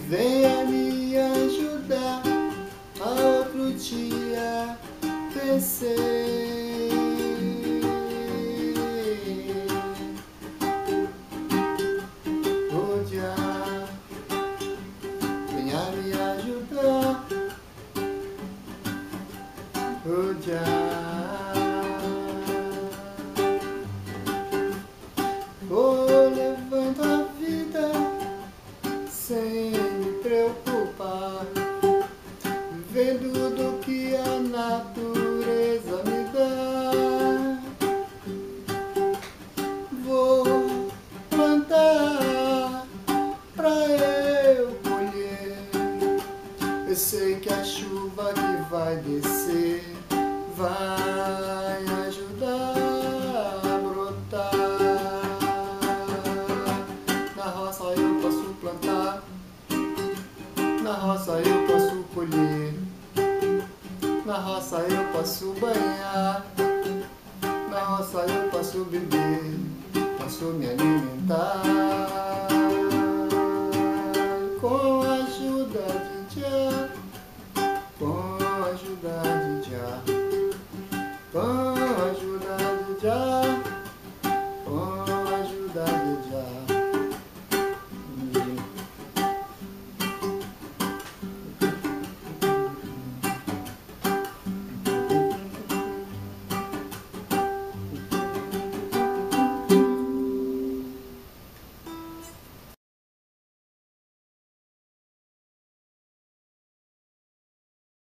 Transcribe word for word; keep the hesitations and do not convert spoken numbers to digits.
venha me ajudar. A outro dia pensei, oh Jah, venha me ajudar, oh Jah. Oh, levanto a vida sem me preocupar, vivendo do que a natureza me dá. Vou plantar pra eu colher. Eu sei que a chuva que vai descer vai ajudar a brotar. Na roça eu posso plantar, na roça eu posso colher, na roça eu posso banhar, na roça eu posso beber, posso me alimentar.